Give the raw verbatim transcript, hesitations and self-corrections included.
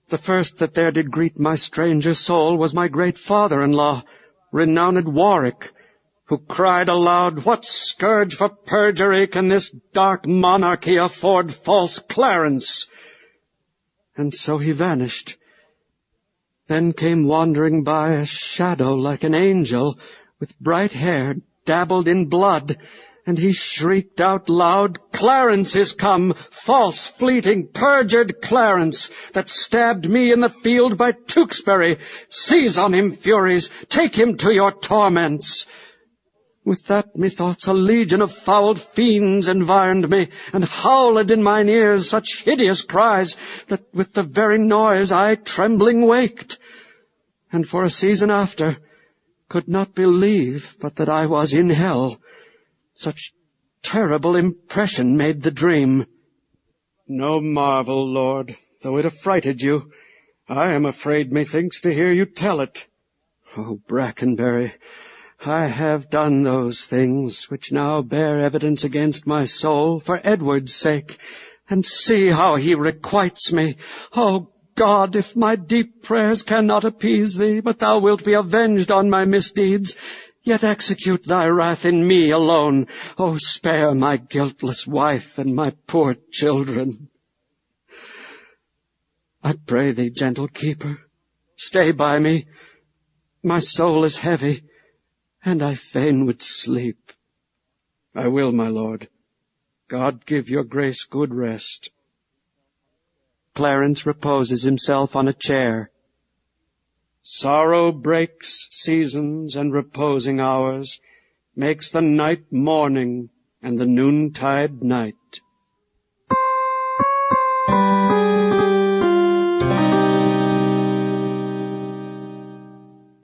The first that there did greet my stranger soul was my great father-in-law, renowned Warwick, who cried aloud, "What scourge for perjury can this dark monarchy afford false Clarence?" And so he vanished. Then came wandering by a shadow like an angel, with bright hair dabbled in blood, and he shrieked out loud, "Clarence is come, false, fleeting, perjured Clarence, that stabbed me in the field by Tewkesbury. Seize on him, Furies, take him to your torments." With that, methoughts, a legion of foul fiends environed me, and howled in mine ears such hideous cries, that with the very noise I trembling waked, and for a season after could not believe but that I was in hell. Such terrible impression made the dream. No marvel, Lord, though it affrighted you. I am afraid, methinks, to hear you tell it. Oh, Brackenbury, I have done those things which now bear evidence against my soul for Edward's sake, and see how he requites me. Oh, God, if my deep prayers cannot appease thee, but thou wilt be avenged on my misdeeds, yet execute thy wrath in me alone. Oh, spare my guiltless wife and my poor children. I pray thee, gentle keeper, stay by me. My soul is heavy, and I fain would sleep. I will, my lord. God give your grace good rest. Clarence reposes himself on a chair. Sorrow breaks seasons and reposing hours, makes the night morning and the noontide night.